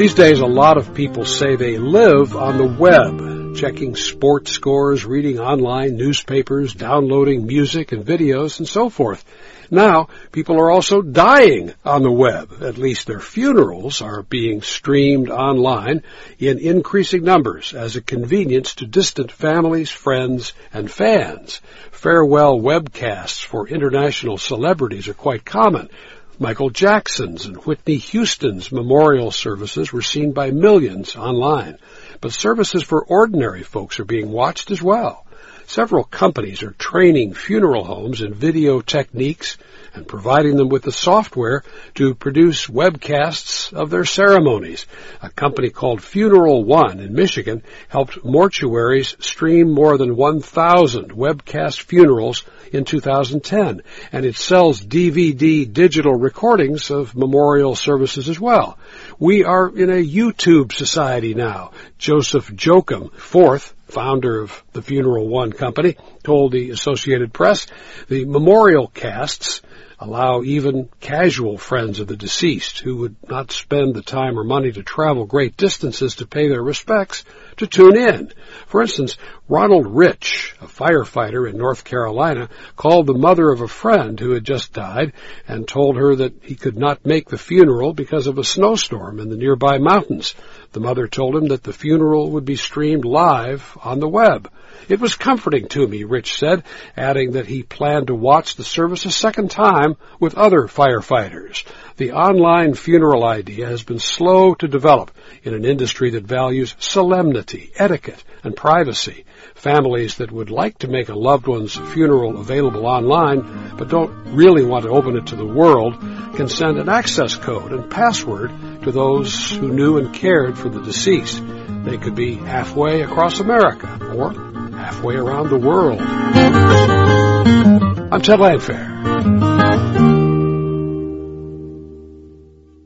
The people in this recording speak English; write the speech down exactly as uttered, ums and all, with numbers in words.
These days, a lot of people say they live on the web, checking sports scores, reading online newspapers, downloading music and videos, and so forth. Now, people are also dying on the web. At least their funerals are being streamed online in increasing numbers as a convenience to distant families, friends, and fans. Farewell webcasts for international celebrities are quite common. Michael Jackson's and Whitney Houston's memorial services were seen by millions online. But services for ordinary folks are being watched as well. Several companies are training funeral homes in video techniques and providing them with the software to produce webcasts of their ceremonies. A company called Funeral One in Michigan helped mortuaries stream more than one thousand webcast funerals in two thousand ten, and it sells D V D digital recordings of memorial services as well. We are in a YouTube society now. Joseph Joachim, fourth, founder of the Funeral One company, told the Associated Press the memorial casts allow even casual friends of the deceased who would not spend the time or money to travel great distances to pay their respects to tune in. For instance, Ronald Rich, a firefighter in North Carolina, called the mother of a friend who had just died and told her that he could not make the funeral because of a snowstorm in the nearby mountains. The mother told him that the funeral would be streamed live on the web. It was comforting to me, Rich said, adding that he planned to watch the service a second time with other firefighters. The online funeral idea has been slow to develop in an industry that values solemnity, etiquette, and privacy. Families that would like to make a loved one's funeral available online but don't really want to open it to the world can send an access code and password to those who knew and cared for the deceased. They could be halfway across America or halfway around the world. I'm Ted Landfair.